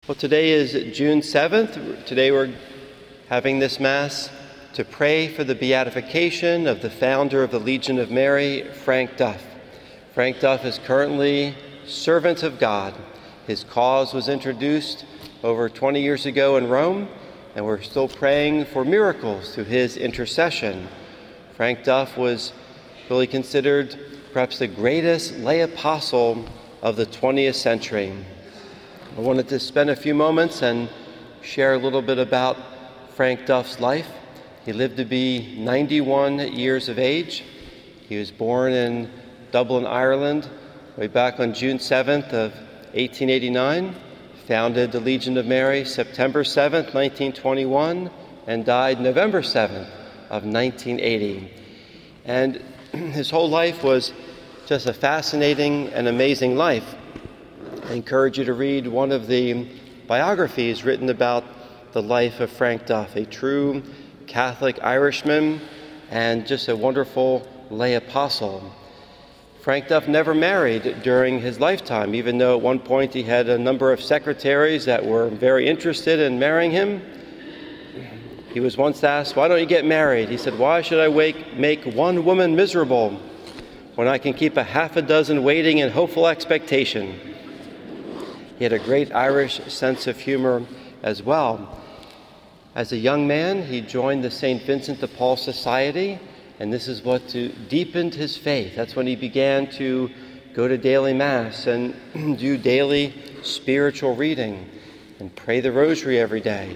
Well, today is June 7th. Today we're having this Mass to pray for the beatification of the founder of the Legion of Mary, Frank Duff. Frank Duff is currently servant of God. His cause was introduced over 20 years ago in Rome, and we're still praying for miracles through his intercession. Frank Duff was really considered perhaps the greatest lay apostle of the 20th century. I wanted to spend a few moments and share a little bit about Frank Duff's life. He lived to be 91 years of age. He was born in Dublin, Ireland, way back on June 7th of 1889, founded the Legion of Mary September 7th, 1921, and died November 7th of 1980. And his whole life was just a fascinating and amazing life. I encourage you to read one of the biographies written about the life of Frank Duff, a true Catholic Irishman and just a wonderful lay apostle. Frank Duff never married during his lifetime, even though at one point he had a number of secretaries that were very interested in marrying him. He was once asked, "Why don't you get married?" He said, "Why should I make one woman miserable when I can keep a half a dozen waiting in hopeful expectation?" He had a great Irish sense of humor as well. As a young man, he joined the St. Vincent de Paul Society, and this is what deepened his faith. That's when he began to go to daily Mass and do daily spiritual reading and pray the Rosary every day.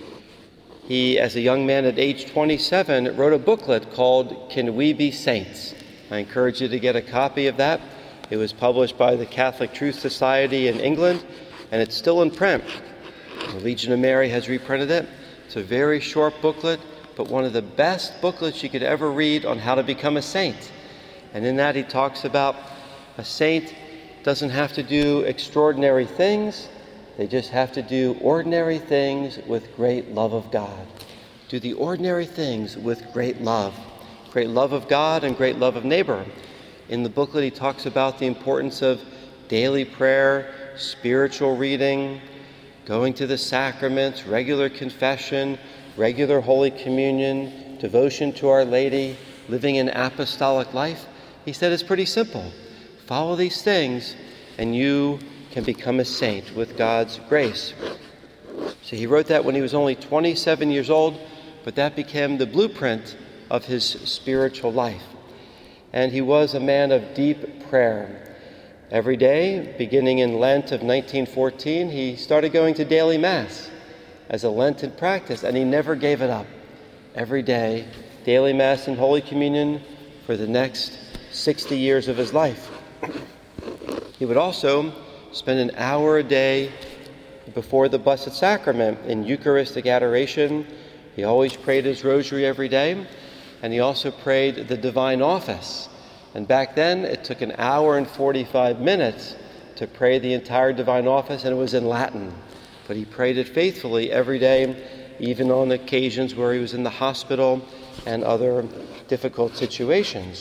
He, as a young man at age 27, wrote a booklet called Can We Be Saints? I encourage you to get a copy of that. It was published by the Catholic Truth Society in England, and it's still in print. The Legion of Mary has reprinted it. It's a very short booklet, but one of the best booklets you could ever read on how to become a saint. And in that he talks about a saint doesn't have to do extraordinary things. They just have to do ordinary things with great love of God. Do the ordinary things with great love of God and great love of neighbor. In the booklet, he talks about the importance of daily prayer, spiritual reading, going to the sacraments, regular confession, regular Holy Communion, devotion to Our Lady, living an apostolic life. He said it's pretty simple. Follow these things and you can become a saint with God's grace. So he wrote that when he was only 27 years old, but that became the blueprint of his spiritual life. And he was a man of deep prayer. Every day, beginning in Lent of 1914, he started going to daily Mass as a Lenten practice, and he never gave it up. Every day, daily Mass and Holy Communion for the next 60 years of his life. He would also spend an hour a day before the Blessed Sacrament in Eucharistic adoration. He always prayed his Rosary every day, and he also prayed the Divine Office. And back then, it took an hour and 45 minutes to pray the entire Divine Office, and it was in Latin. But he prayed it faithfully every day, even on occasions where he was in the hospital and other difficult situations.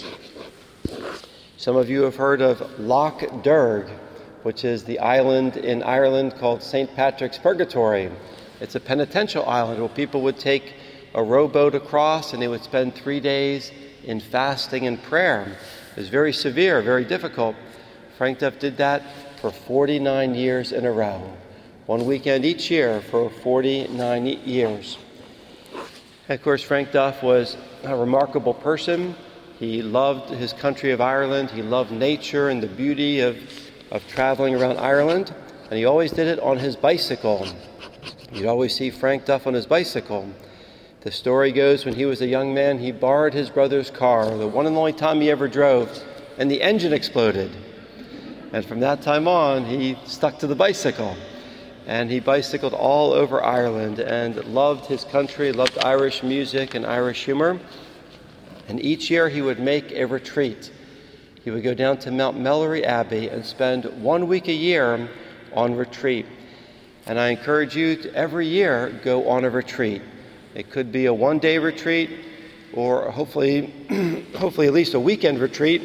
Some of you have heard of Loch Derg, which is the island in Ireland called St. Patrick's Purgatory. It's a penitential island where people would take a rowboat across and they would spend 3 days in fasting and prayer. It was very severe, very difficult. Frank Duff did that for 49 years in a row. One weekend each year for 49 years. And of course, Frank Duff was a remarkable person. He loved his country of Ireland. He loved nature and the beauty of traveling around Ireland. And he always did it on his bicycle. You'd always see Frank Duff on his bicycle. The story goes when he was a young man, he borrowed his brother's car, the one and only time he ever drove, and the engine exploded. And from that time on, he stuck to the bicycle. And he bicycled all over Ireland and loved his country, loved Irish music and Irish humor. And each year he would make a retreat. He would go down to Mount Melleray Abbey and spend 1 week a year on retreat. And I encourage you to every year go on a retreat. It could be a one-day retreat or hopefully at least a weekend retreat,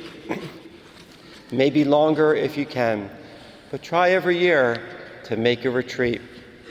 maybe longer if you can. But try every year to make a retreat.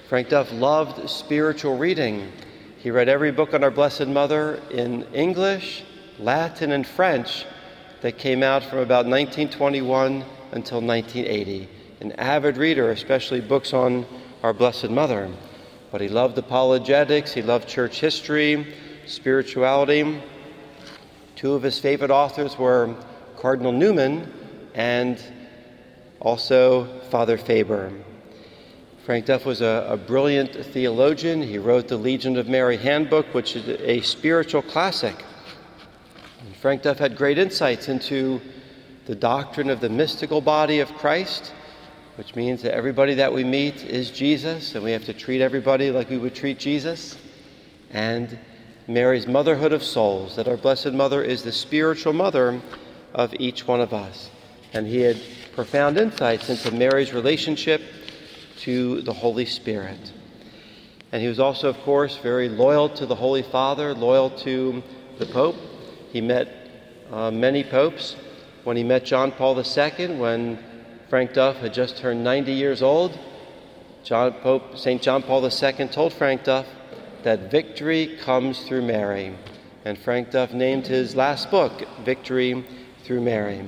Frank Duff loved spiritual reading. He read every book on our Blessed Mother in English, Latin, and French that came out from about 1921 until 1980. An avid reader, especially books on our Blessed Mother. But he loved apologetics, he loved church history, spirituality. Two of his favorite authors were Cardinal Newman and also Father Faber. Frank Duff was a brilliant theologian. He wrote the Legion of Mary Handbook, which is a spiritual classic. And Frank Duff had great insights into the doctrine of the mystical body of Christ, which means that everybody that we meet is Jesus, and we have to treat everybody like we would treat Jesus. And Mary's motherhood of souls, that our Blessed Mother is the spiritual mother of each one of us. And he had profound insights into Mary's relationship to the Holy Spirit. And he was also, of course, very loyal to the Holy Father, loyal to the Pope. He met many popes. When he met John Paul II, when Frank Duff had just turned 90 years old, St. John Paul II told Frank Duff that victory comes through Mary. And Frank Duff named his last book, Victory Through Mary.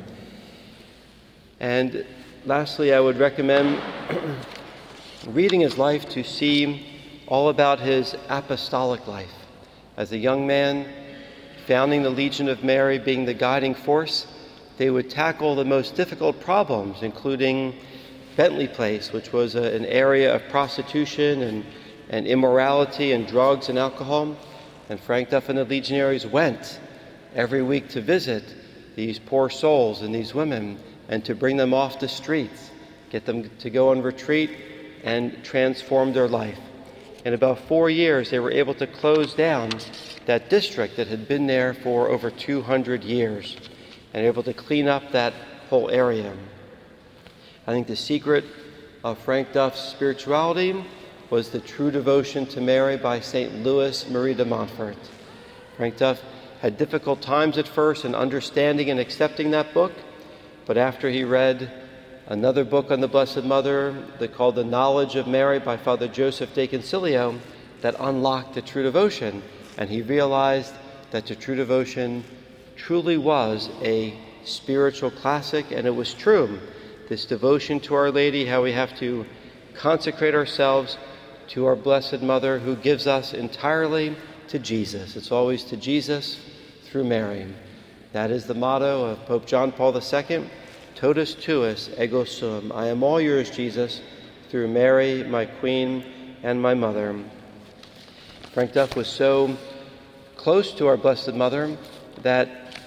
And lastly, I would recommend reading his life to see all about his apostolic life. As a young man, founding the Legion of Mary, being the guiding force, they would tackle the most difficult problems, including Bentley Place, which was an area of prostitution and immorality and drugs and alcohol. And Frank Duff and the Legionaries went every week to visit these poor souls and these women and to bring them off the streets, get them to go on retreat and transform their life. In about 4 years, they were able to close down that district that had been there for over 200 years and able to clean up that whole area. I think the secret of Frank Duff's spirituality was the True Devotion to Mary by St. Louis Marie de Montfort. Frank Duff had difficult times at first in understanding and accepting that book, but after he read another book on the Blessed Mother called The Knowledge of Mary by Father Joseph de Concilio, that unlocked the True Devotion, and he realized that the True Devotion truly was a spiritual classic, and it was true. This devotion to Our Lady, how we have to consecrate ourselves to our Blessed Mother, who gives us entirely to Jesus. It's always to Jesus through Mary. That is the motto of Pope John Paul II, Totus tuus ego sum. I am all yours, Jesus, through Mary, my Queen and my Mother. Frank Duff was so close to our Blessed Mother that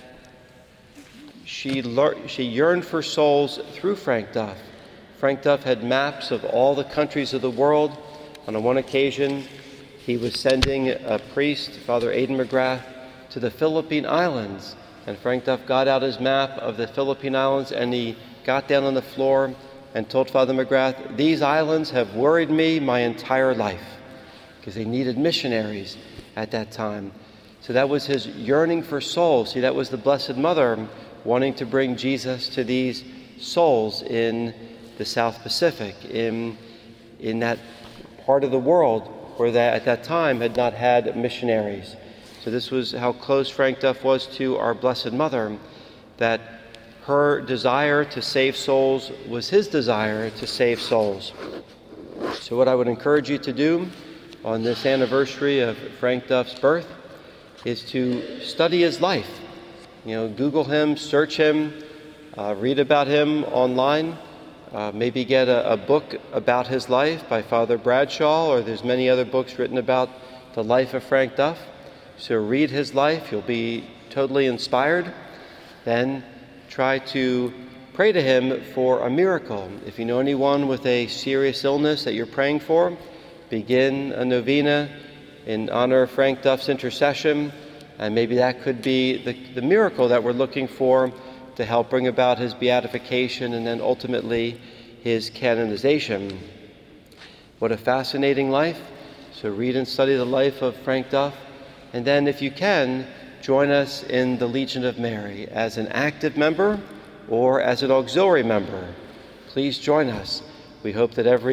she yearned for souls through Frank Duff. Frank Duff had maps of all the countries of the world. On one occasion, he was sending a priest, Father Aidan McGrath, to the Philippine Islands. And Frank Duff got out his map of the Philippine Islands and he got down on the floor and told Father McGrath, "These islands have worried me my entire life," because they needed missionaries at that time. So that was his yearning for souls. See, that was the Blessed Mother wanting to bring Jesus to these souls in the South Pacific, in that part of the world where that at that time had not had missionaries. So this was how close Frank Duff was to our Blessed Mother, that her desire to save souls was his desire to save souls. So what I would encourage you to do on this anniversary of Frank Duff's birth is to study his life. Google him, search him, read about him online. Maybe get a book about his life by Father Bradshaw, or there's many other books written about the life of Frank Duff. So read his life, you'll be totally inspired. Then try to pray to him for a miracle. If you know anyone with a serious illness that you're praying for, begin a novena in honor of Frank Duff's intercession, and maybe that could be the miracle that we're looking for to help bring about his beatification and then ultimately his canonization. What a fascinating life. So read and study the life of Frank Duff. And then, if you can, join us in the Legion of Mary as an active member or as an auxiliary member. Please join us. We hope that every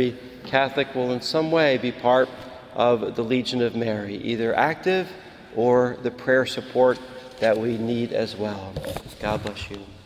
Catholic will in some way be part of the Legion of Mary, either active or the prayer support that we need as well. God bless you.